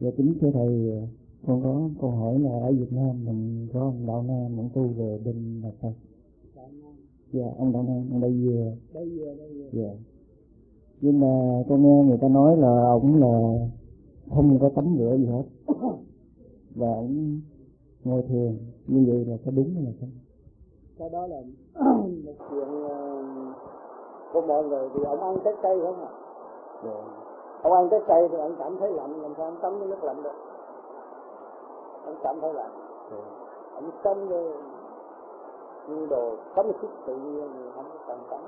Dạ kính thưa thầy, con có câu hỏi là ở Việt Nam mình có ông Đạo Nam, ông tu về bên là sao? Dạ ông Đạo Nam, ông đây vừa. Dạ. Nhưng mà con nghe người ta nói là ông là không có tắm rửa gì hết và ông ngồi thiền, như vậy là có đúng hay là không? Cái đó là một chuyện của mọi người, thì ông ăn trái cây không à? Dạ. Ông ăn trái cây thì ông cảm thấy lạnh, làm sao ông tắm với nước lạnh được? Ông cảm thấy lạnh. Ông sống như đồ cấm sức tự nhiên thì không có cần tắm.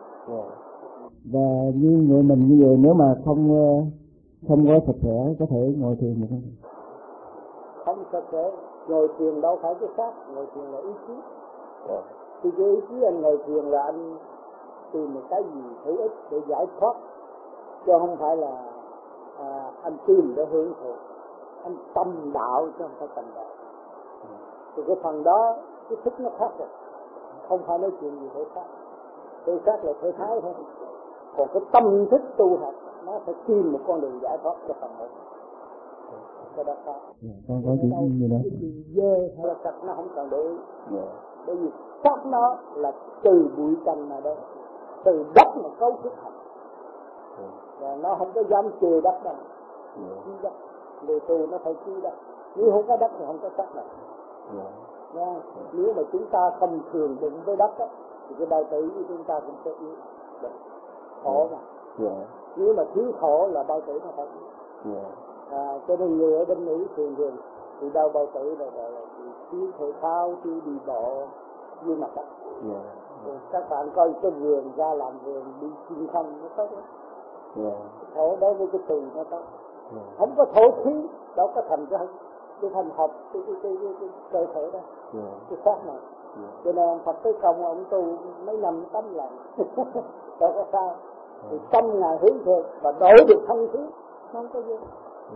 Và như người mình như vậy, nếu mà không có sạch sẽ có thể ngồi thiền được không? Không sạch sẽ, ngồi thiền đâu phải cái xác, ngồi thiền là ý chí. Thì cái ý chí anh ngồi thiền là anh tìm một cái gì hữu ích để giải thoát, chứ không phải là anh tìm để hưởng thụ. Anh tâm đạo chứ không phải tầm đạo. Thì cái phần đó cái thức nó khác rồi, không phải nói chuyện gì thể xác. Thể xác là thể thái thôi, còn cái tâm thức tu học nó phải tìm một con đường giải thoát cho phần ấy. Cái đó khác. Con có chuyện gì đó. Cái gì dơ hay là sạch nó không cần để ý. Bởi vì sắc nó là từ bụi trần mà đây, từ đất mà cấu trúc thành. Và nó không có dám chê đất đâu. Chi đất, người tu nó phải chi đất. Nếu không có đất thì không có sắc đâu. Nếu mà chúng ta không thường đụng với đất á, thì cái bao tử của chúng ta cũng sẽ yếu. Khổ mà. Nếu mà thiếu khổ là bao tử nó phải yếu. Cho nên người ở bên Mỹ thường thì đau bao tử là gọi là thiếu thể thao, thiếu đi bộ dưới mặt đất. Các bạn coi cái vườn ra làm vườn đi chim không nó tốt lắm. Thổ đối với cái tùy nó tốt. Không có thổ khí đâu có thành cái thành hợp cái cơ thể đó, cái xác này. Cho nên Phật Tế Công ông tu mấy năm tắm lần đâu có sao. Thì tâm ngài hướng thiện và đổi được thân khí, không có gì.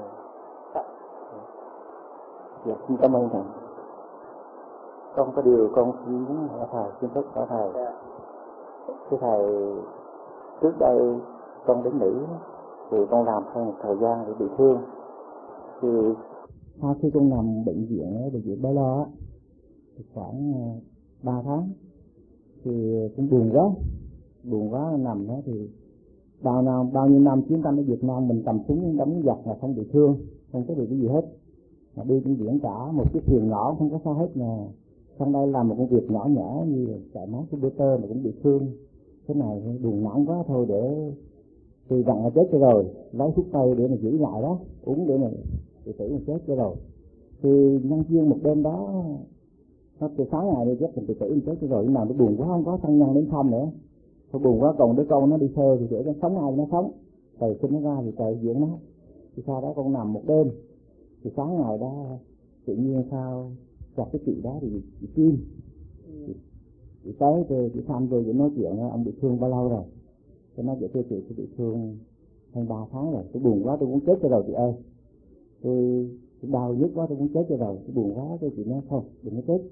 Dạ, xin cảm ơn thầy. Con có điều con xin hỏi thầy, xin phép hỏi thầy. Thưa thầy, trước đây con đến Mỹ thì con làm theo một thời gian để bị thương. Thì sau khi con nằm bệnh viện Ba Lo khoảng 3 tháng thì cũng buồn quá nằm đó. Thì bao nhiêu năm chiến tranh ở Việt Nam mình cầm súng đánh giặc là không bị thương, không có bị cái gì hết, mà đi trên biển cả một chiếc thuyền nhỏ không có sao hết. Mà sang đây làm một công việc nhỏ như chạy máy computer mà cũng bị thương thế này, buồn nản quá thôi để thì rằng là chết cho rồi, lấy thuốc tây để mà giữ lại đó, uống để mà tự tử mà chết cho rồi. Thì nhân viên một đêm đó nó từ sáng ngày đi chết mình tự tử mình chết cho rồi, nhưng mà nó buồn quá không có thân nhân đến thăm nữa. Thôi buồn quá, còn đứa con nó đi xe thì để nó sống ai nó sống, trời sinh nó ra thì trời dưỡng nó. Thì sau đó con nằm một đêm, thì sáng ngày đó tự nhiên sao gặp cái chị đó thì chị Kim, chị tới chị thăm tôi, chị nói chuyện ông bị thương bao lâu rồi. Tôi nói vậy chị bị thương hơn 3 tháng rồi, tôi buồn quá tôi muốn chết cho rồi chị ơi, tôi đau nhức quá tôi muốn chết cho rồi, tôi buồn quá. Tôi chị nói không đừng có chết,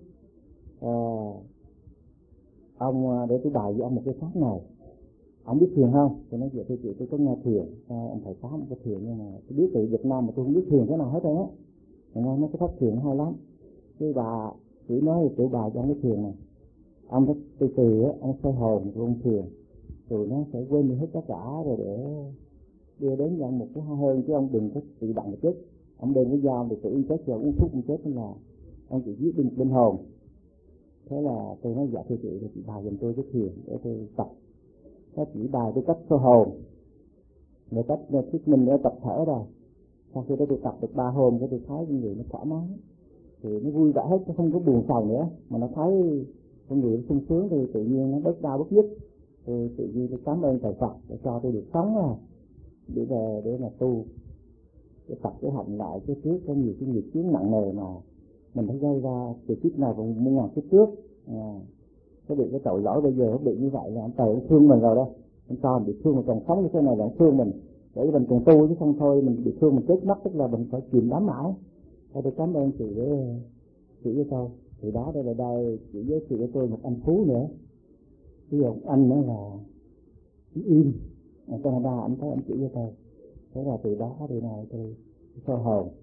ông để tôi bày với ông một cái pháp này, ông biết thiền không? Tôi nói vậy chị tôi có nghe thiền, ông thầy pháp một cái thiền, nhưng mà tôi biết từ Việt Nam mà tôi không biết thiền thế nào hết rồi á. Nghe nó cái pháp thiền hay lắm. Cái bà chỉ nói tự bài cho ông cái thiền này, ông phải từ từ á, ông sẽ hồn của ông thiền, rồi nó sẽ quên đi hết tất cả rồi để đưa đến nhận một cái hay hơn, chứ ông đừng có tự động chết. Ông đem cái dao để tự chết rồi uống thuốc không chết, nên là ông chỉ giết đi linh hồn. Thế là tôi nói dạ thưa chị, thì chị bài giùm tôi cái thiền để tôi tập. Nó chỉ bài tôi cách soi hồn, người cách thuyết minh để tập thở rồi. Sau khi đó tôi tập được 3 hôm, cái tôi thấy người nó thoải mái, thì nó vui vẻ hết, nó không có buồn sầu nữa, mà nó thấy con người nó sung sướng, thì tự nhiên nó bớt đau bớt nhức. Tôi tự nhiên tôi cảm ơn thầy Phật để cho tôi được sống rồi, để về để mà tu, để tập cái hành lại. Cái trước có nhiều cái nghiệp chướng nặng nề mà mình phải gây ra từ kiếp này còn muôn ngàn kiếp trước. Cái bị cái tội lỗi bây giờ nó bị như vậy là ông trời ông thương mình rồi đó, ông cho mình bị thương mà còn sống như thế này là ông thương mình để mình còn tu, chứ không thôi mình bị thương mình chết mất, tức là mình phải chìm đắm mãi. Tôi cảm ơn chị với tôi. Thì đó đây là đây chị giới thiệu cho tôi một anh Phú nữa, ví dụ anh nữa là Im ở Canada, anh thấy anh chỉ cho tôi. Thế là từ đó đi này tôi soi hồn,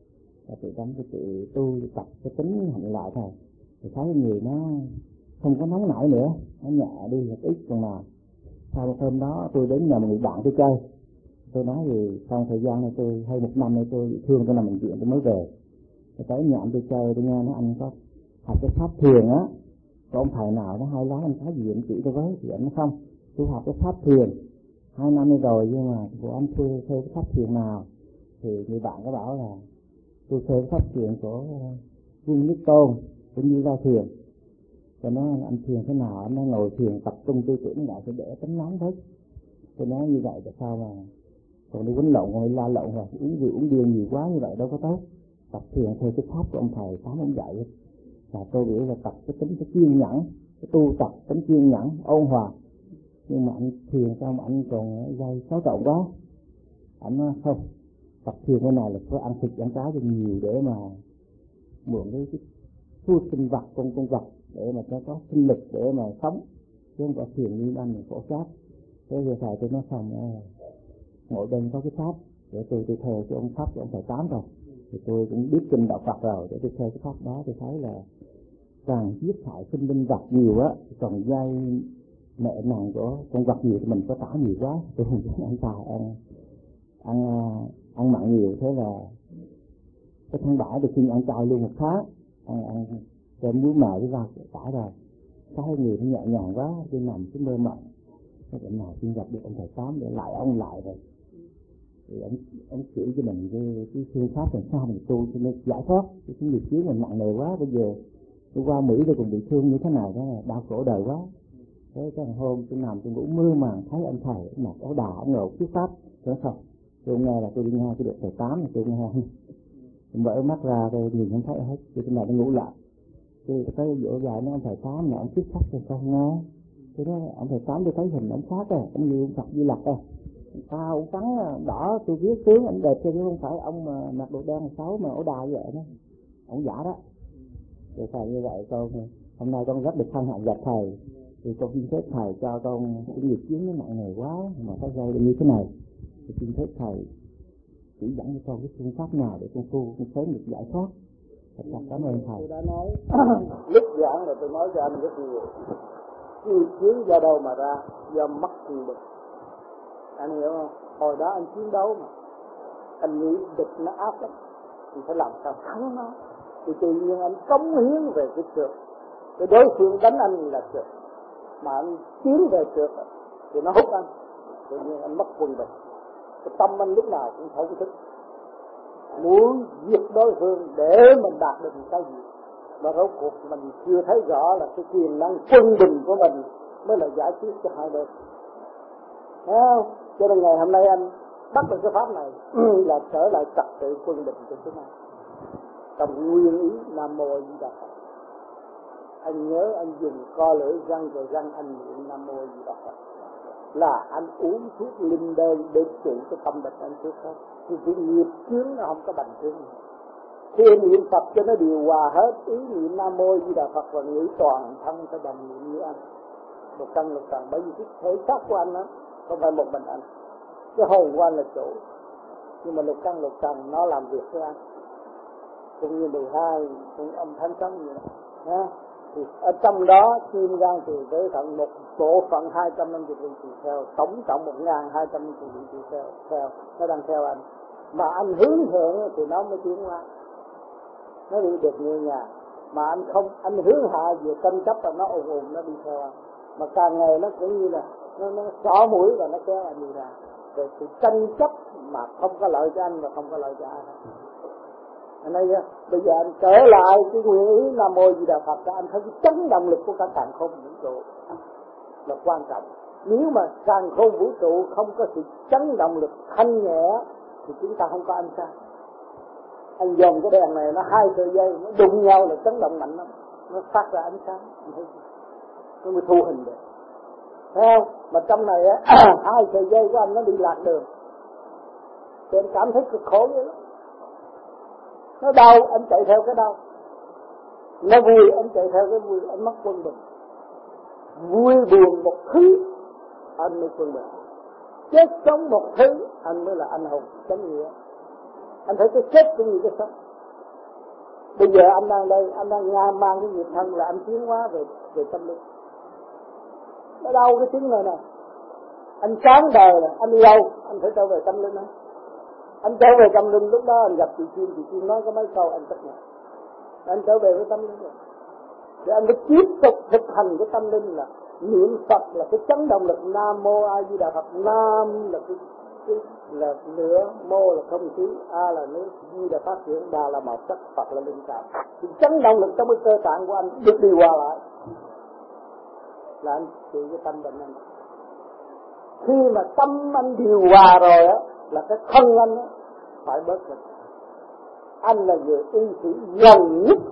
và tự tâm cái tự tu tập cái tính hạnh lại thôi, thì thấy người nó không có nóng nảy nữa, nó nhẹ đi một ít. Còn nào sau một hôm đó tôi đến nhà một người bạn tôi chơi, tôi nói thì sau thời gian này tôi hay 1 năm nay tôi bị thương, tôi nằm bệnh viện tôi mới về. Tôi tới nhà tôi chơi, tôi nghe nó anh có học cái pháp thiền á, có ông thầy nào nó hay lắm, anh có gì anh chỉ tôi với, thì anh nói không, tôi học cái pháp thiền 2 năm nay rồi, nhưng mà của anh thuê cái pháp thiền nào? Thì người bạn có bảo là tôi thuê cái pháp thiền của Vương Nhất Tôn cũng như Lao Thiền. Tôi nói anh thiền thế nào? Anh nói ngồi thiền tập trung tư tưởng lại phải để tính nóng hết. Tôi nói như vậy tại sao mà còn đi quấn lộn, còn đi la lộn rồi uống rượu uống bia nhiều quá như vậy đâu có tốt. Tập thiền theo cái pháp của ông thầy Tám ông dạy, là tôi nghĩ là tập cái tính cái kiên nhẫn, cái tu tập tính kiên nhẫn ôn hòa. Nhưng mà anh thiền sao mà anh còn gây xáo trộn quá? Anh nói không, tập thiền cái này là phải ăn thịt ăn cá cho nhiều để mà mượn cái thu sinh vật con vật để mà cho có sinh lực để mà sống, chứ không có thiền như anh khổ sát. Thế giờ thầy tôi nói xong ngồi bên có cái pháp để tôi theo cái ông pháp của ông thầy Tám rồi, thì tôi cũng biết kinh đạo Phật rồi, để tôi theo cái pháp đó. Tôi thấy là càng giết hại sinh linh vật nhiều á, còn gây mẹ nặng của con vật nhiều thì mình có tả nhiều quá, tôi không dám ăn tài ăn mặn nhiều. Thế là cái tháng 7 tôi xin ăn chay luôn 1 tháng, ăn cơm muối mè với rau tả rồi. Cái người nó nhẹ nhàng quá, tôi nằm cái mơ mộng. Cái bệnh nào xin gặp được ông thầy Tám để lại ông lại rồi, thì ông chỉ cho mình cái phương pháp làm sao mình tu cho nên giải thoát. Cái nghiệp chướng mình nặng nề quá, bây giờ tôi qua Mỹ tôi còn bị thương như thế này đó, đau khổ đời quá. Thế cái hôm tôi nằm tôi ngủ mơ màng thấy ông thầy mặc áo đà, ông ngồi thuyết pháp. Tôi không, tôi nghe là tôi đi nghe tôi được thầy Tám, tôi nghe mở mắt ra tôi nhìn không thấy hết, tôi này tôi ngủ lại. Tôi thấy dỗ dài nó ông thầy Tám là ông thuyết pháp cho con nghe. Tôi nói ông thầy Tám tôi thấy hình ông khác rồi, ông như ông Phật Di Lặc rồi, cao ông trắng đỏ, tôi viết tướng ông đẹp chứ không phải ông mà mặc đồ đen xấu mà ổ đà vậy đó, ông giả đó. Rồi thầy như vậy con hôm nay con rất được hân hạnh gặp thầy, thì con xin phép thầy cho con cái nghiệp chướng nó nặng nề quá mà có gây như thế này, thì xin phép thầy chỉ dẫn cho con cái phương pháp nào để con tu con sớm được giải thoát. Thật là cảm ơn thầy. Tôi đã nói lúc giảng là tôi nói cho anh rất nhiều. Nghiệp chướng do đâu mà ra? Do mất quyền lực. Anh hiểu không? Hồi đó anh chiến đấu mà, anh nghĩ địch nó áp lắm, anh phải làm sao thắng nó, thì tự nhiên anh cống hiến về cái trượt. Cái đối phương đánh anh là trượt, mà anh tiến về trượt thì nó hút anh, tự nhiên anh mất quyền lực. Cái tâm anh lúc nào cũng thấu thức, muốn giết đối phương để mình đạt được cái gì, mà rốt cuộc mình chưa thấy rõ là cái quyền năng quân bình của mình mới là giải quyết cho hai bên. Thấy không? Cho nên ngày hôm nay anh bắt được cái pháp này là trở lại trật tự quân bình của chúng ta. Trong nguyên ý Nam Mô A Di Đà Phật, anh nhớ anh dùng co lưỡi răng rồi răng anh niệm Nam Mô A Di Đà Phật, là anh uống thuốc linh đơn để trị cái tâm bệnh anh trước hết. Thì cái nghiệp chướng nó không có bằng chứng. Khi niệm Phật cho nó điều hòa hết, ý niệm Nam Mô A Di Đà Phật và nghĩ toàn thân phải đồng niệm như anh. Một căn lục trần, bởi vì cái thể xác của anh đó không phải một mình anh, cái hồn của anh là chủ, nhưng mà lục căn lục trần nó làm việc với anh, cũng như 12 cũng âm thanh sống như vậy. Thì ở trong đó tim gan từ tới thận một bộ phận 250 vị tỳ kheo, tổng cộng 1250 vị tỳ kheo nó đang theo anh, mà anh hướng thượng thì nó mới tiến qua, nó đi được như nhà. Mà anh không, anh hướng hạ về tranh chấp là nó ồn ồn nó đi theo anh, mà càng ngày nó cũng như là nó xỏ mũi và nó kéo anh đi ra. Rồi sự tranh chấp mà không có lợi cho anh và không có lợi cho ai. Anh nói bây giờ anh trở lại cái nguyên ý Nam Mô Di Đà Phật, anh thấy cái chấn động lực của cả càn khôn vũ trụ là quan trọng. Nếu mà càn khôn vũ trụ không có sự chấn động lực thanh nhẹ thì chúng ta không có ánh sáng. Anh dòm cái đèn này nó 2 sợi dây nó đụng nhau là chấn động mạnh lắm, nó phát ra ánh sáng, nó mới thu hình được. Thấy không? Mà trong này 2 sợi dây của anh nó bị lạc đường, thì anh cảm thấy cực khổ vậy lắm. Nó đau, anh chạy theo cái đau. Nó vui, anh chạy theo cái vui, anh mất quân bình. Vui buồn một thứ, anh mới quân bình. Chết sống một thứ, anh mới là anh hùng, chánh nghĩa. Anh thấy cái chết cũng như cái sống. Bây giờ anh đang đây, anh đang mang cái nghiệp thân là anh tiến hóa về tâm linh. Nó đâu cái tiếng này nè. Anh sáng đời là anh đi đâu, anh phải trở về tâm linh đó. Anh trở về tâm linh, lúc đó anh gặp chị Kim nói có mấy câu anh chấp nhận. Anh trở về với tâm linh rồi. Để anh mới tiếp tục thực hành cái tâm linh là niệm Phật là cái chấn động lực, Nam Mô A Di Đà Phật. Nam là cái là lửa, Mô là không khí, A là nước, Di là phát triển, Đà là màu sắc, Phật là linh cảm. Thì chấn động lực trong cái cơ tạng của anh được điều hòa lại là anh trị cái tâm bệnh anh. Khi mà tâm anh điều hòa rồi á là cái thân anh á phải bớt rồi. Anh là người y sĩ gần nhất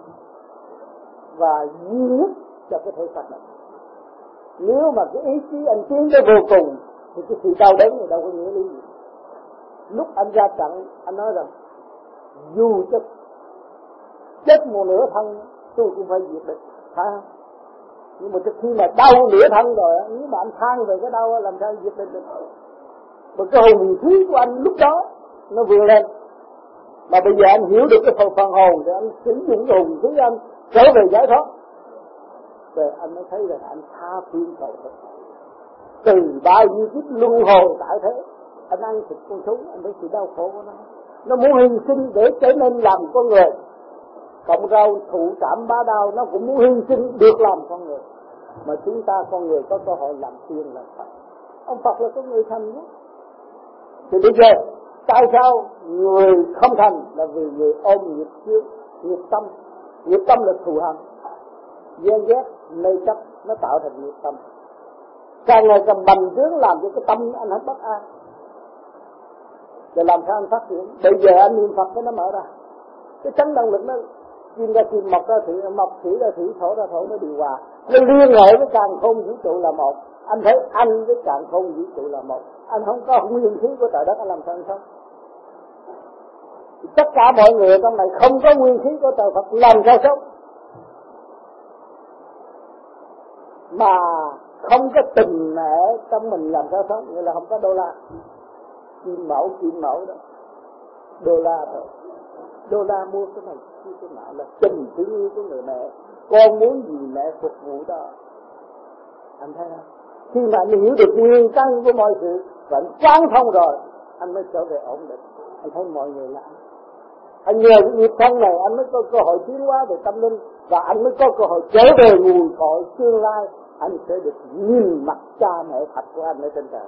và duy nhất cho cái thể xác này. Nếu mà cái ý chí anh tiến tới vô cùng thì cái sự đau đớn này đâu có nghĩa lý gì. Lúc anh ra trận anh nói rằng dù cho chết một nửa thân tôi cũng phải diệt địch, phải không? Nhưng mà khi mà đau nửa thân rồi nếu mà anh than về cái đau làm sao diệt địch được? Bởi cái hồn khí của anh lúc đó nó vươn lên. Mà bây giờ anh hiểu được cái phần hồn thì anh sử dụng cái hồn khí anh trở về giải thoát. Rồi anh mới thấy rằng anh tha phương cầu thực. Từ bao nhiêu kiếp luân hồi tại thế, anh ăn thịt con thú, anh thấy sự đau khổ của nó. Nó muốn hy sinh để trở nên làm con người. Cộng rau thụ cảm bá đau, nó cũng muốn hy sinh được làm con người. Mà chúng ta con người có cơ hội làm tiên làm Phật. Ông Phật là con người thành nhất. Thì bây giờ tại sao người không thành? Là vì người ôm nghiệp chướng, nghiệp tâm. Nghiệp tâm là thù hận, ghen ghét, mê chấp, nó tạo thành nghiệp tâm. Càng ngày càng bành trướng làm cho cái tâm anh không bất an. Rồi làm sao anh phát triển? Bây giờ anh niệm Phật nó mở ra. Cái chấn động lực nó chim ra chim, mọc ra thủy, mọc thủy ra thủy, thổ ra thổ, nó điều hòa. Nó liên hệ với càn khôn vũ trụ là một. Anh thấy anh với càn khôn vũ trụ là một. Anh không có nguyên khí của trời đất, anh làm sao anh sống? Tất cả mọi người trong này không có nguyên khí của trời Phật làm sao sống? Mà không có tình mẹ trong mình làm sao sống? Nghĩa là không có đô la. Kim mẫu đó. Đô la thôi. Đô la mua cái này cái nọ là tình thương yêu của người mẹ. Con muốn gì mẹ phục vụ đó. Anh thấy không? Khi mà anh hiểu được nguyên căn của mọi sự và anh quán thông rồi, anh mới trở về ổn định. Anh thấy mọi người là anh nhờ cái nghiệp thân này anh mới có cơ hội tiến hóa về tâm linh, và anh mới có cơ hội trở về nguồn cội tương lai. Anh sẽ được nhìn mặt cha mẹ thật của anh ở trên trời.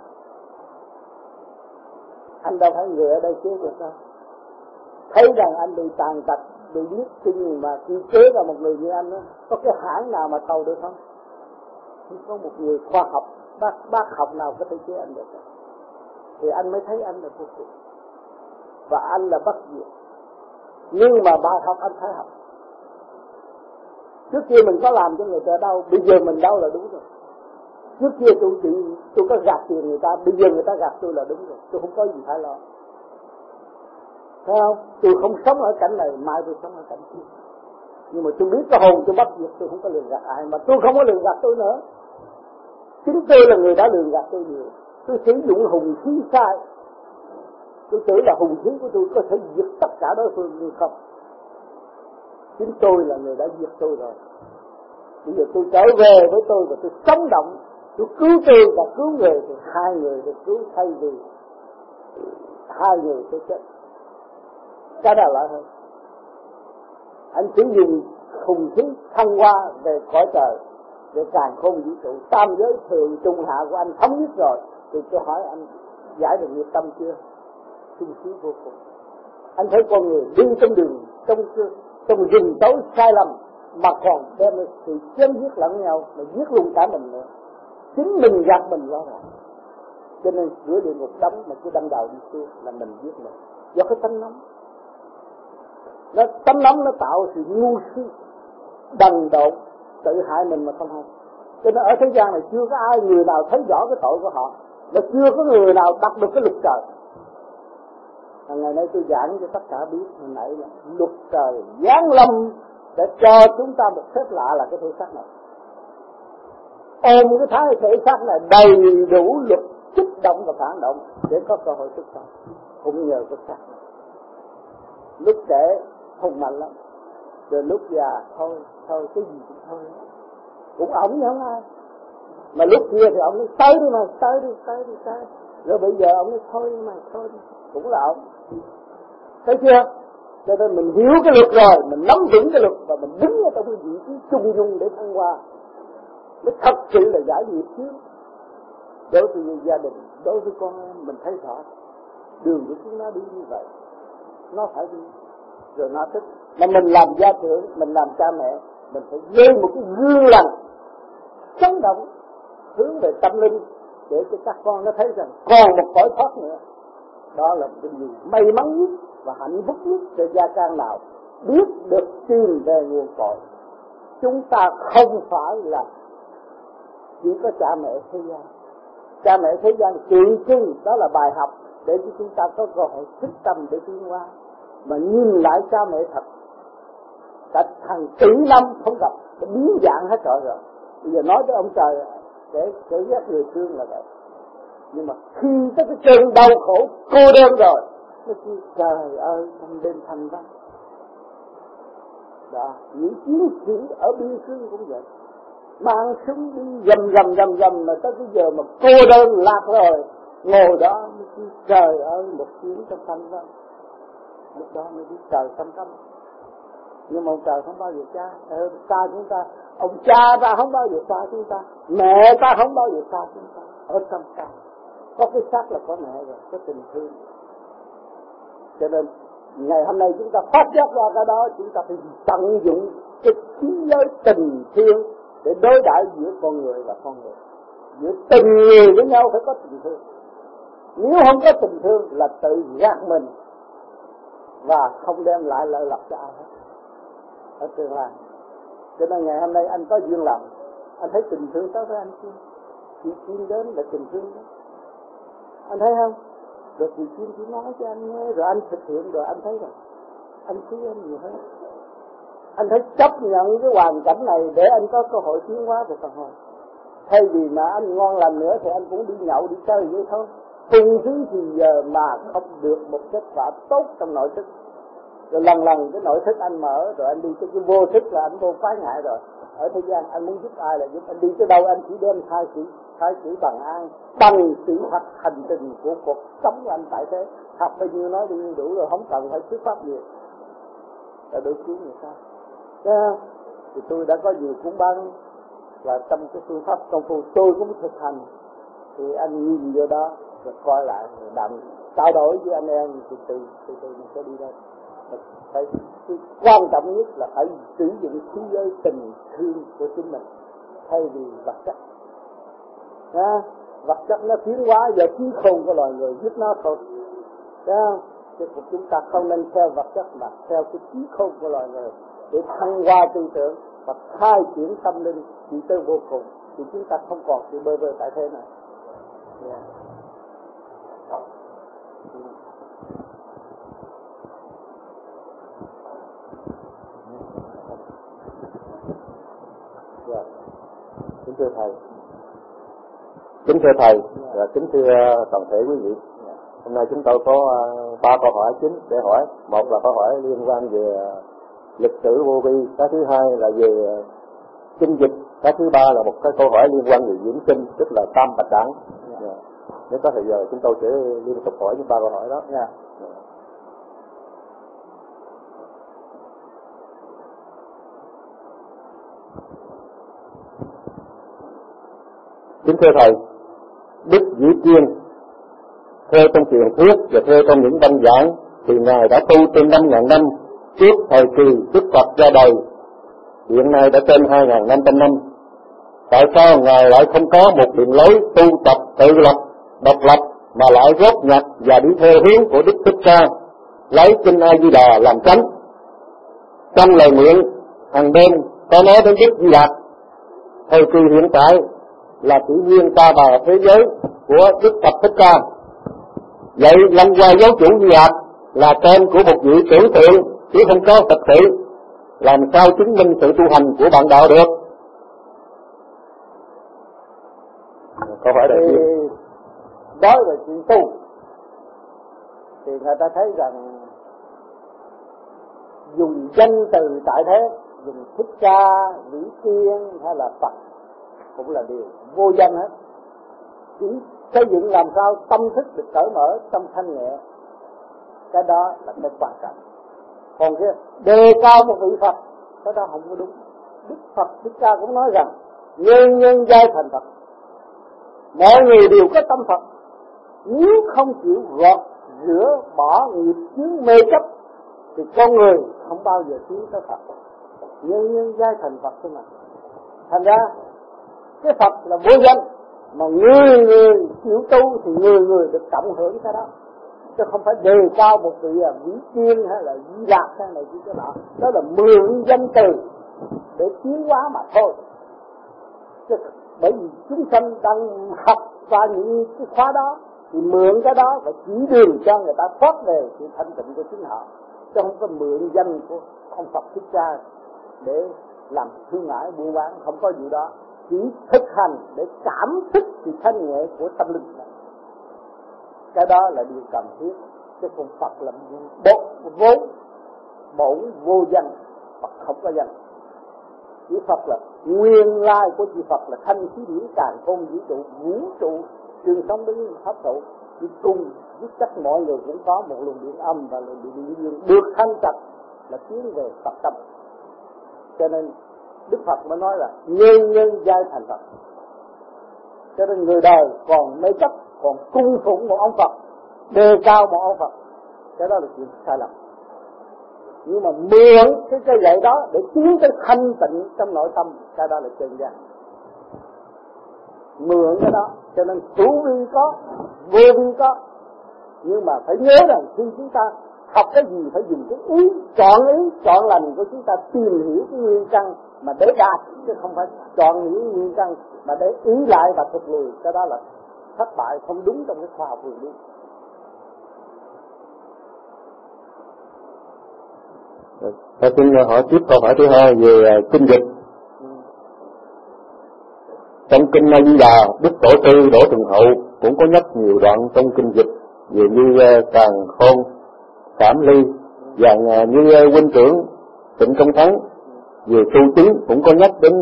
Anh đâu phải người ở đây chết được đâu. Thấy rằng anh bị tàn tật, bị giết sinh mà khi chế ra một người như anh đó, có cái hãng nào mà thầu được không? Không có một người khoa học, bác học nào có thể chế anh được. Thì anh mới thấy anh là vô cùng. Và anh là bất diệt. Nhưng mà bài học anh phải học. Trước kia mình có làm cho người ta đau, bây giờ mình đau là đúng rồi. Trước kia tôi có gạt tiền người ta, bây giờ người ta gạt tôi là đúng rồi. Tôi không có gì phải lo. Thấy không? Tôi không sống ở cảnh này, mai tôi sống ở cảnh kia. Nhưng mà tôi biết cái hồn tôi bất diệt, tôi không có lường gạt ai, mà tôi không có lường gạt tôi nữa. Chính tôi là người đã lường gạt tôi nhiều. Tôi sử dụng hùng khí sai. Tôi tưởng là hùng khí của tôi có thể diệt tất cả đối phương, nhưng không. Chính tôi là người đã diệt tôi rồi. Bây giờ tôi trở về với tôi và tôi sống động. Tôi cứu tôi và cứu người, thì hai người được cứu thay vì hai người tôi chết. Cái đó lợi hơn. Anh sử dụng hùng khí thăng hoa về cõi trời, để càn khôn vũ trụ, tam giới thường trung hạ của anh thống nhất rồi, thì tôi hỏi anh giải được nghiệp tâm chưa? Sung sướng vô cùng. Anh thấy con người đi trong đường, trong rừng tối sai lầm, mà còn đem sự chém giết lẫn nhau, mà giết luôn cả mình nữa. Chính mình gạt mình rõ ràng. Cho nên giữa địa ngục đóng mà cứ đâm đầu đi xuống là mình giết mình. Do cái tánh nóng. Tánh nóng nó tạo sự ngu si, đần độn, tự hại mình mà không hay. Cho nên ở thế gian này chưa có ai người nào thấy rõ cái tội của họ, và chưa có người nào đặt được cái luật trời. Ngày nay tôi giảng cho tất cả biết hồi nãy là luật trời giáng lâm để cho chúng ta một phép lạ là cái thể xác này. Ôm cái thể xác này đầy đủ luật kích động và phản động để có cơ hội thức tỉnh, cũng nhờ cái xác này. Lúc trẻ hùng mạnh lắm, Rồi lúc già thôi cái gì cũng thôi, cũng ổng chứ không ai. Mà lúc kia thì ông nói tới đi mà, tới đi. Rồi bây giờ ông nói thôi đi, cũng là ông. Thấy chưa? Cho nên mình hiểu cái luật rồi, mình nắm vững cái luật và mình đứng ở trong cái vị trí trung dung để thăng hoa, mới thật sự là giải nghiệp chứ. Đối với gia đình, đối với con em, mình thấy rõ đường của chúng nó đi như vậy, nó phải đi, rồi nó thích. Mà mình làm gia trưởng, mình làm cha mẹ, mình phải gây một cái gương lành, sống động, hướng về tâm linh, để cho các con nó thấy rằng còn một cõi thoát nữa. Đó là một cái điều may mắn nhất và hạnh phúc nhất cho gia can nào biết được tìm về nguồn cội. Chúng ta không phải là chỉ có cha mẹ thế gian. Cha mẹ thế gian tượng trưng, đó là bài học để cho chúng ta có cơ hội thức tâm để tiến hóa. Mà nhìn lại cha mẹ thật, cả hàng tỷ năm không gặp, nó biến dạng hết trời rồi. Bây giờ nói với ông trời để ghét người thương là vậy. Nhưng mà khi tới cái cơn đau khổ cô đơn rồi, nó kêu trời ơi trong đêm thanh vắng. Đó, những chiến sĩ ở biên cương cũng vậy, mang súng đi dầm mà tới cái giờ mà cô đơn lạc rồi, ngồi đó mới kêu trời ơi một tiếng trong thanh vắng. Lúc đó mới biết trời tâm tâm. Nhưng mà ông trời không bao giờ xa chúng ta, ông cha ta không bao giờ xa chúng ta, mẹ ta không bao giờ xa chúng ta, ở trong ta có cái xác là có mẹ rồi, có tình thương. Cho nên ngày hôm nay chúng ta phát giác ra cái đó, chúng ta phải tận dụng cái khí giới tình thương để đối đãi giữa con người và con người, giữa tình người với nhau phải có tình thương. Nếu không có tình thương là tự gạt mình và không đem lại lợi lộc cho ai hết ở tương lai. Cho nên ngày hôm nay anh có duyên lành, anh thấy tình thương tới với anh chưa? Chị Kim đến là tình thương đó, anh thấy không? Rồi chị Kim chỉ nói cho anh nghe, rồi anh thực hiện, rồi anh thấy rồi anh quý em nhiều hơn. Anh thấy chấp nhận cái hoàn cảnh này để anh có cơ hội tiến hóa về phần hồn. Thay vì mà anh ngon lành nữa thì anh cũng đi nhậu đi chơi vậy thôi. Từng thứ thì giờ mà không được một kết quả tốt trong nội thức. Rồi lần cái nội thức anh mở, rồi anh đi tới cái vô thức là anh vô phái ngại rồi. Ở thế gian anh muốn giúp ai là giúp, anh đi tới đâu anh chỉ đem khai sử bằng an, bằng sự thật hành trình của cuộc sống của anh tại thế. Học bao nhiêu nói bao nhiêu đủ rồi, không cần phải thuyết pháp gì. Đã đối cứu người ta. Thì tôi đã có nhiều cuốn băng, và trong cái phương pháp công phu tôi cũng thực hành. Thì anh nhìn vô đó rồi coi lại, rồi đặng trao đổi với anh em thì từ mình sẽ đi đây. Phải cái quan trọng nhất là phải sử dụng khí giới tình thương của chính mình thay vì vật chất. Vật chất nó tiến hóa và trí khôn của loài người giúp nó thôi. Chứ chúng ta không nên theo vật chất mà theo cái trí khôn của loài người để thăng hoa tư tưởng và khai triển tâm linh đi tới vô cùng, thì chúng ta không còn sự bơ vơ tại thế này. Kính thưa thầy và kính thưa toàn thể quý vị. Hôm nay chúng tôi có 3 câu hỏi chính để hỏi. Một là câu hỏi liên quan về lịch sử vô vi, cái thứ hai là về kinh dịch, cái thứ ba là một cái câu hỏi liên quan về diễn sinh, tức là tam bạch đẳng. Nếu có thời giờ chúng tôi sẽ liên tục hỏi những 3 câu hỏi đó. Kính thưa thầy, Đức Vĩ Kiên theo trong truyền thuyết và theo trong những văn giảng thì ngài đã tu trên 5.000 năm trước thời kỳ Đức Phật ra đời, hiện nay đã trên 2.500 năm. Tại sao ngài lại không có một đường lối tu tập tự lập, độc lập mà lại góp nhặt và đi theo hướng của Đức Thích Ca, lấy kinh A Di Đà làm chánh? Trong lời nguyện hàng đêm có nói đến Đức Di Lặc. Thời kỳ hiện tại là kỷ nguyên ta bà thế giới của Đức Phật Thích Ca. Vậy Long Hoa giáo chủ Di Lặc là tên của một vị tưởng tượng chứ không có thực sự, làm sao chứng minh sự tu hành của bạn đạo được? Câu hỏi đầu tiên. Đối với chuyện tu thì người ta thấy rằng dùng danh từ tại thế, dùng Thích Ca, Vĩ Tiên hay là Phật cũng là điều vô danh hết. Chỉ xây dựng làm sao tâm thức được cởi mở trong thanh nhẹ, cái đó là cái quan trọng. Còn cái đề cao một vị Phật, cái đó không có đúng. Đức Phật Thích Ca cũng nói rằng nhân nhân giai thành Phật, mọi người đều có tâm Phật, nếu không chịu gọt rửa bỏ nghiệp chướng mê chấp thì con người không bao giờ tiến tới Phật. Nhân nhân giai thành Phật thôi mà. Thành ra cái Phật là vô danh, mà người người chịu tu thì người người được cộng hưởng cái đó, chứ không phải đề cao một vị Vĩ Tiên hay là Di Lạc hay này cái nọ. Đó là mượn danh từ để tiến hóa mà thôi. Chứ bởi vì chúng sanh đang học qua những cái khóa đó thì mượn cái đó và chỉ đường cho người ta thoát về sự thanh tịnh của chính họ, chứ không có mượn danh của ông Phật Thích Ca để làm thương mại buôn bán, không có gì đó. Chỉ thực hành để cảm thức sự thanh nhẹ của tâm linh này. Cái đó là điều cần thiết, chứ còn Phật là vốn bổn vô danh, Phật không có danh. Chỉ Phật là nguyên lai của chữ Phật là thanh khí điển càn khôn vũ trụ trường sống đến pháp trụ. Chỉ cùng với chắc mọi người cũng có một luồng điện âm và luồng điện dương được thanh sạch là tiến về Phật tâm. Cho nên Đức Phật mới nói là nhân nhân giai thành Phật. Cho nên người đời còn mê chấp, còn cung phụng một ông Phật, đề cao một ông Phật, cái đó là chuyện sai lầm. Nhưng mà mượn cái cây gậy đó để tiến tới thanh tịnh trong nội tâm, cái đó là chân gian. Mượn cái đó, cho nên hữu vi có, vô vi có. Nhưng mà phải nhớ rằng khi chúng ta học cái gì phải dùng cái ý chọn lành của chúng ta, tìm hiểu cái nguyên căn mà để đạt, chứ không phải chọn những nguyên căn mà để ý lại và thực lùi. Cái đó là thất bại, không đúng trong cái khoa học huyền bí. Tôi xin hỏi tiếp câu hỏi thứ hai về kinh dịch. Trong kinh A Di Đà, Đức Tổ sư Đỗ Thuần Hậu cũng có nhắc nhiều đoạn trong kinh dịch về như càn khôn, cảm ly, và như huynh trưởng Trịnh Công Thắng về tu chứng cũng có nhắc đến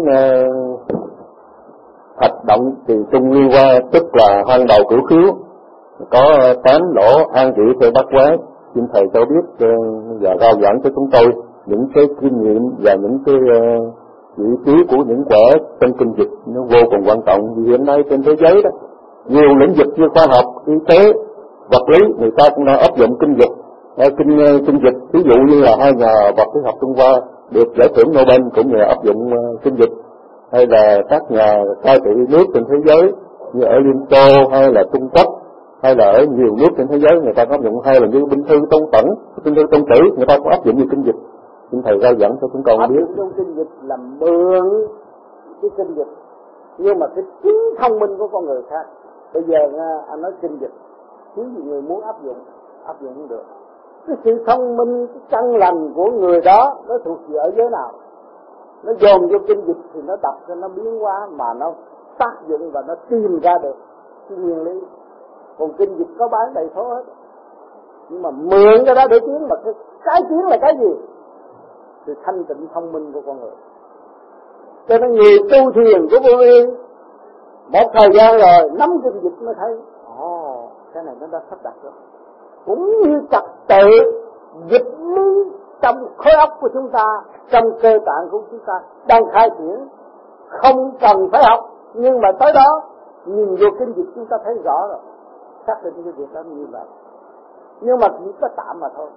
thạch động thì trung ly hoa, tức là hoang đầu cửu khiếu, có 8 lỗ an trị theo bát quái. Xin thầy cho biết và rao giảng cho chúng tôi những cái kinh nghiệm và những cái vị trí của những quả trong kinh dịch nó vô cùng quan trọng. Vì hiện nay trên thế giới đó, nhiều lĩnh vực như khoa học, y tế, vật lý, người ta cũng đã áp dụng kinh dịch. Kinh dịch ví dụ như là 2 nhà vật lý học Trung Hoa được giải thưởng Nobel cũng nhờ áp dụng kinh dịch, hay là các nhà cai trị nước trên thế giới như ở Liên Xô hay là Trung Quốc hay là ở nhiều nước trên thế giới người ta có áp dụng, hay là như binh thư Tông Tẩn, binh thư Tông Tử, người ta cũng áp dụng như kinh dịch. Xin thầy ra dẫn cho chúng con biết. Áp dụng trong kinh dịch là mượn cái kinh dịch, nhưng mà cái chính thông minh của con người khác. Bây giờ anh nói kinh dịch, thiếu gì người muốn áp dụng không được. Cái sự thông minh, cái căn lành của người đó nó thuộc về ở giới nào? Nó dồn vô kinh dịch thì nó đọc cho nó biến hóa, mà nó tác dụng và nó tìm ra được cái nguyên lý. Còn kinh dịch có bán đầy số hết, nhưng mà mượn cái đó để tiến, mà cái tiến là cái gì? Sự thanh tịnh thông minh của con người. Cho nên người tu thiền của vô vi một thời gian rồi nắm kinh dịch mới thấy cái này nó đã sắp đặt rồi. Cũng như trật tự dịch lý trong khối óc của chúng ta, trong cơ tạng của chúng ta đang khai triển, không cần phải học, nhưng mà tới đó nhìn vô kinh dịch chúng ta thấy rõ rồi, xác định cái việc đó như vậy. Nhưng mà chỉ có tạm mà thôi,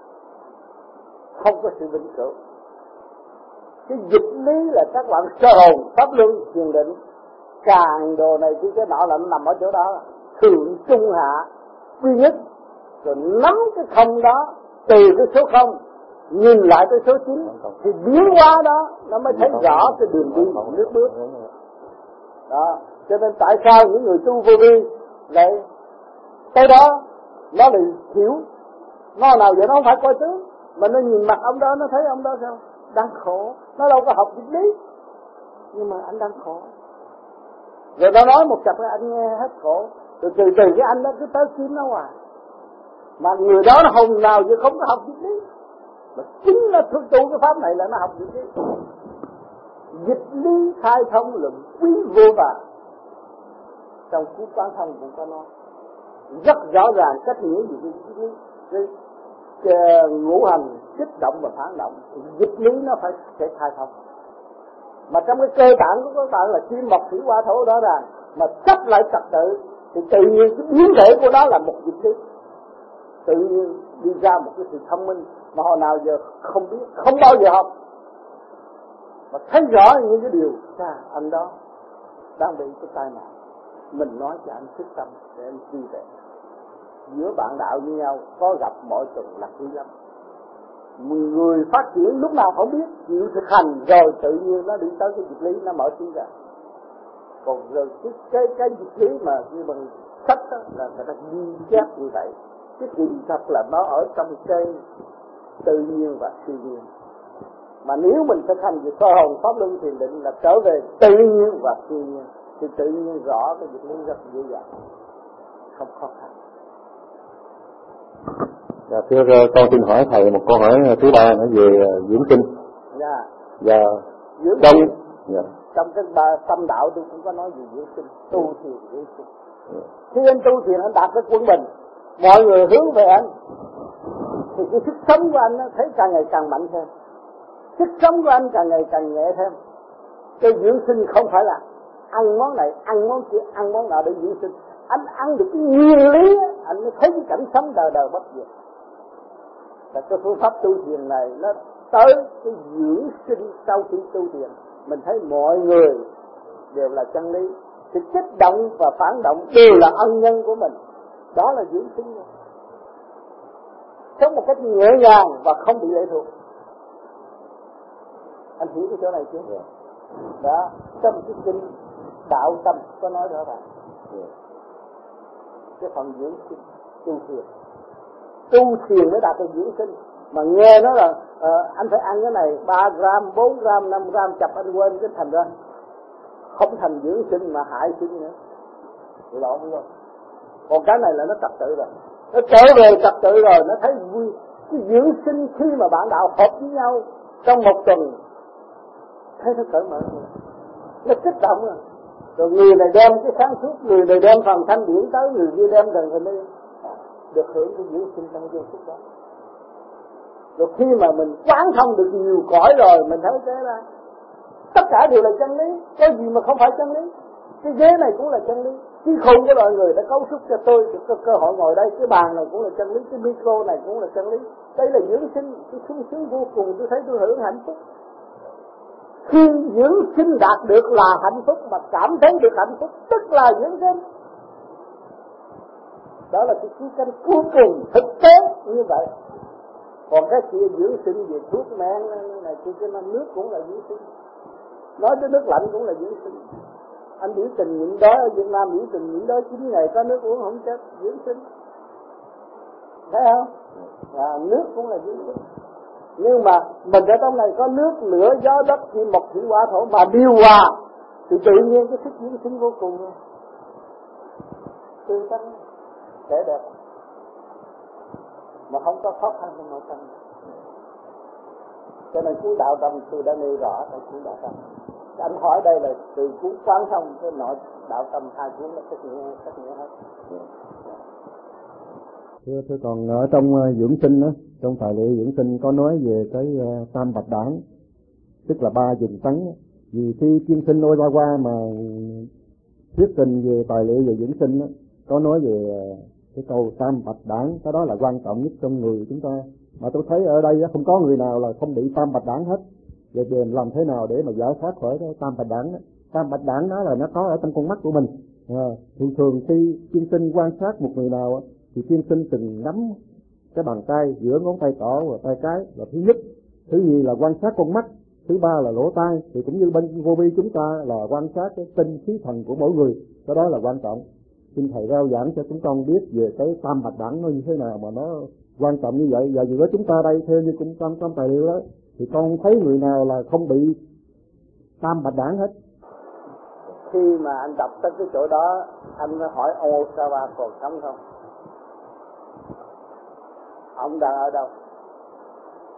không có sự vĩnh cửu. Cái dịch lý là các bạn sơ hồn, pháp luân, thiền định, càng đồ này chứ cái nọ là nó nằm ở chỗ đó, thượng trung hạ duy nhất. Rồi nắm cái không đó từ cái số 0 nhìn lại tới số 9 thì biến hóa đó nó mới thấy rõ cái đường đi nước bước đó. Cho nên tại sao những người tu vô vi lại tới đó nó lại hiểu, nó nào vậy nó không phải coi tướng, mà nó nhìn mặt ông đó nó thấy ông đó sao đang khổ, nó đâu có học dịch lý, nhưng mà anh đang khổ. Rồi nó nói một chập anh nghe hết khổ, rồi từ từ cái anh đó cứ tới kiếm nó hoài. Mà người đó nó hồng nào chứ không có học dịch lý, Mà chính là tu cái pháp này là nó học được cái dịch lý khai thông luận quý vô vàn. Trong cuốn Quán Thông cũng có nói rất rõ ràng cách nghĩa gì cái ngũ hành kích động và phản động, dịch lý nó sẽ khai thông. Mà trong cái cơ bản của các bạn là kim mộc thủy hỏa thổ đó ràng, mà sắp lại trật tự thì tự nhiên cái biến thể của đó là một dịch lý, tự nhiên đi ra một cái sự thông minh mà hồi nào giờ không biết, không bao giờ học, mà thấy rõ những cái điều anh đó đang bị cái tai nạn. Mình nói cho anh thức tâm để anh chia sẻ. Giữa bạn đạo với nhau có gặp mỗi tuần là quý lắm. Người phát triển lúc nào không biết, chịu thực hành rồi tự nhiên nó đi tới cái dịch lý, nó mở trí ra. Còn rồi cái dịch lý mà như bằng sách đó, là người ta ghi chép như vậy. Cái kỳ thật là nó ở trong cái tự nhiên và siêu nhiên. Mà nếu mình thực hành về soi hồn pháp luân thiền định là trở về tự nhiên và siêu nhiên, thì tự nhiên rõ cái dịch lý rất dễ dàng, không khó khăn. Dạ, thưa con xin hỏi thầy một câu hỏi thứ ba nữa về dưỡng sinh. Dạ. Dạ. Dưỡng trong sinh. dạ. Trong cái tâm đạo tôi cũng có nói về dưỡng sinh, tu thiền dưỡng sinh. Khi anh tu thiền anh đạt tới quân bình, mọi người hướng về anh, thì cái sức sống của anh nó thấy càng ngày càng mạnh thêm, sức sống của anh càng ngày càng nhẹ thêm. Cái dưỡng sinh không phải là ăn món này, ăn món kia, ăn món nào để dưỡng sinh. Anh ăn được cái nguyên lý, anh mới thấy cái cảnh sống đời đời bất diệt. Và cái phương pháp tu thiền này nó tới cái dưỡng sinh sau khi tu thiền. Mình thấy mọi người đều là chân lý, sự kích động và phản động đều là ân nhân của mình. Đó là dưỡng sinh. Sống một cách nhẹ nhàng và không bị lệ thuộc. Anh hiểu cái chỗ này chưa? Đó, trong cái kinh đạo tâm có nói rõ ràng. Cái phần dưỡng sinh, tu thiền mới đạt được dưỡng sinh. Mà nghe nói là anh phải ăn cái này 3 gram, 4 gram, 5 gram, chập anh quên cái thành ra không thành dưỡng sinh mà hại sinh nữa, lộn luôn. Còn cái này là nó trật tự rồi, nó trở về trật tự rồi, nó thấy vui. Cái dưỡng sinh khi mà bạn đạo hợp với nhau trong một tuần, thấy nó cởi mở rồi, nó kích động rồi. Rồi người này đem cái sáng suốt, người này đem phần thanh điển tới, người kia đem gần hình đi, được hưởng cái dưỡng sinh trong giây phút đó. Rồi khi mà mình quán thông được nhiều cõi rồi, mình thấy thế là tất cả đều là chân lý, có gì mà không phải chân lý. Cái ghế này cũng là chân lý, cái khung của loài người đã cấu trúc cho tôi được có cơ hội ngồi đây, cái bàn này cũng là chân lý, cái micro này cũng là chân lý. Đây là dưỡng sinh, cái sung sướng vô cùng, tôi thấy tôi hưởng hạnh phúc. Khi dưỡng sinh đạt được là hạnh phúc, mà cảm thấy được hạnh phúc tức là dưỡng sinh. Đó là cái khía cạnh cuối cùng thực tế như vậy. Còn cái kia dưỡng sinh về thuốc men này kia, cái nước cũng là dưỡng sinh. Nói tới nước lạnh cũng là dưỡng sinh. Anh biểu tình nhịn đói ở Việt Nam, biểu tình nhịn đói 9 ngày có nước uống không chết, dưỡng sinh. Thấy không? Nước cũng là dưỡng sinh. Nhưng mà mình ở trong này có nước, lửa, gió, đất, kim, mộc, thủy, hỏa, thổ mà điều hòa, thì tự nhiên cái sức dưỡng sinh vô cùng luôn. Tươi tắn, trẻ đẹp, mà không có khó khăn trong nội tâm. Cho nên cuốn đạo tâm tôi đã nêu rõ trong cuốn đạo tâm. Anh hỏi đây là từ cuốn Quán Thông cái nội đạo tâm, hai cuốn nó cách nghĩa hết. Thưa còn ở trong dưỡng sinh đó, trong tài liệu dưỡng sinh có nói về cái tam bạch đảng, tức là 3 vùng tấn. Vì khi chuyên sinh Ozawa mà thuyết trình về tài liệu về dưỡng sinh đó, có nói về cái câu tam bạch đảng, cái đó là quan trọng nhất trong người chúng ta. Mà tôi thấy ở đây không có người nào là không bị tam bạch đảng hết. Về làm thế nào để mà giải thoát khỏi cái tam bạch đảng đó. Tam bạch đảng đó là nó có ở trong con mắt của mình. Thường khi chuyên sinh quan sát một người nào thì chuyên sinh từng nắm cái bàn tay giữa ngón tay trỏ và tay cái là thứ nhất. Thứ nhì là quan sát con mắt. Thứ ba là lỗ tai. Thì cũng như bên vô vi chúng ta là quan sát cái tinh khí thần của mỗi người. Cái đó là quan trọng. Xin thầy rao giảng cho chúng con biết về cái tam bạch đẳng nó như thế nào mà nó quan trọng như vậy. Và dù đó chúng ta đây theo như cũng trong tài liệu đó thì con không thấy người nào là không bị tam bạch đẳng hết. Khi mà anh đọc tới cái chỗ đó, anh mới hỏi ông Osawa còn sống không? Ông đang ở đâu?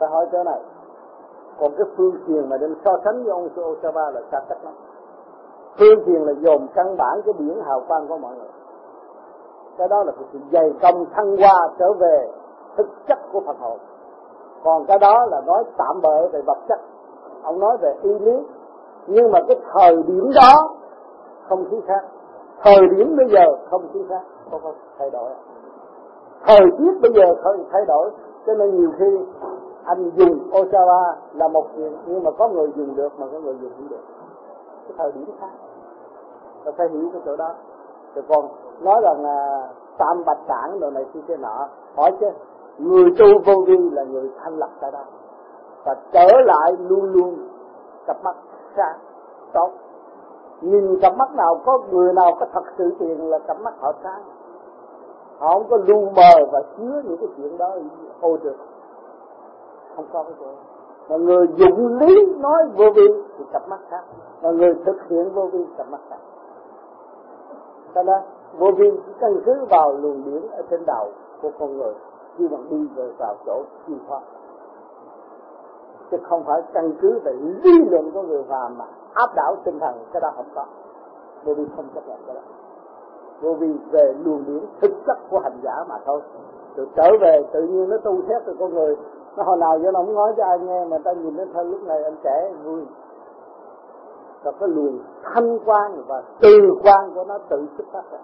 Ta hỏi chỗ này. Còn cái phương thiền mà đem so sánh với ông Osava là xa cách lắm. Phương thiền là dồn căn bản cái biển hào quang của mọi người. Cái đó là sự dày công thăng hoa trở về thực chất của Phật hồn. Còn cái đó là nói tạm bợ về vật chất. Ông nói về y lý. Nhưng mà cái thời điểm đó không khí khác. Thời điểm bây giờ không khí khác. Không có thay đổi. Thời tiết bây giờ thay đổi. Cho nên nhiều khi anh dùng Osava là một chuyện, nhưng mà có người dùng được mà có người dùng không được. Cái thời điểm khác. Ta phải hiểu cái chỗ đó. Rồi còn nói rằng là tam bạch tạng rồi này kia nọ. Hỏi chứ người tu vô vi là người thanh lập tại đó. Và trở lại luôn luôn cặp mắt sáng tốt. Nhìn cặp mắt nào, có người nào có thật sự tiền là cặp mắt họ sáng. Họ không có lu mờ và chứa những cái chuyện đó ô được. Không có cái chuyện. Mà người dụng lý nói vô vi thì cặp mắt khác. Mà người thực hiện vô vi cặp mắt khác. Cho nên vô vi chỉ căn cứ vào luồng điển ở trên đầu của con người khi mà đi về vào chỗ chuyên khoa. Chứ không phải căn cứ về lý luận của người phàm mà áp đảo tinh thần, cái đó không có. Vô vi không chấp nhận cái đó. Vô vi về luồng điển thực chất của hành giả mà thôi. Rồi trở về tự nhiên nó tu xét từ con người. Nó hồi nào giờ nó không nói cho ai nghe mà ta nhìn nó thôi lúc này anh trẻ vui. Rồi cái luồng thanh quan và từ quan của nó tự xuất phát ra.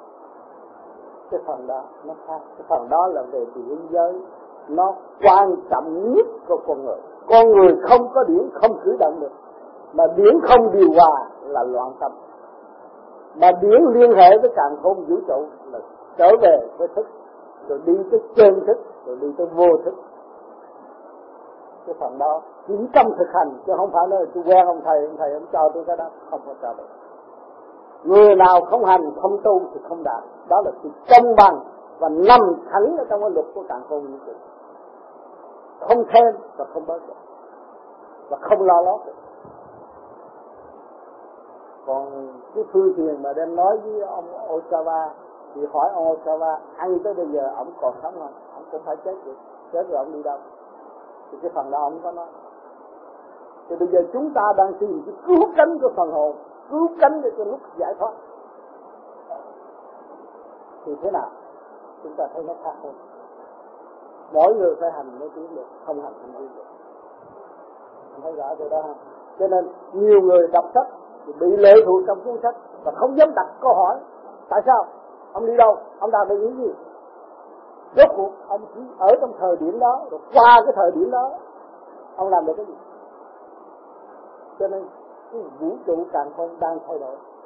Cái phần đó nó khác. Cái phần đó là về điển giới. Nó quan trọng nhất của con người. Con người không có điển không cử động được. Mà điển không điều hòa là loạn tâm. Mà điển liên hệ với càn khôn vũ trụ là trở về với thức. Rồi đi tới chân thức. Rồi đi tới vô thức. Cái phần đó chỉ trong thực hành. Chứ không phải nói tôi quen ông thầy ông cho tôi cái đó. Không có cho được. Người nào không hành không tu thì không đạt. Đó là sự công bằng và nằm thẳng ở trong cái luật của càn khôn vũ trụ. Không thêm và không bớt được. Và không lo lót được. Còn cái phương thiền mà đem nói với ông Osava thì hỏi ông Osava ăn tới bây giờ ông còn sống không? Ông cũng phải chết rồi. Chết rồi ông đi đâu? Thì cái phần đó ông có nói. Thì bây giờ chúng ta đang tìm cái cứu cánh của phần hồn, cứu cánh để cho lúc giải thoát. Thì thế nào? Chúng ta thấy nó khác hơn. Mỗi người phải hành mới tiến được, không hành không tiến được. Anh thấy rõ rồi đó không? Cho nên nhiều người đọc sách thì bị lệ thuộc trong cuốn sách và không dám đặt câu hỏi. Tại sao? Ông đi đâu? Ông đạt được những gì? Rốt cuộc ông chỉ ở trong thời điểm đó, rồi qua cái thời điểm đó ông làm được cái gì? Cho nên cái vũ trụ càn khôn đang thay đổi.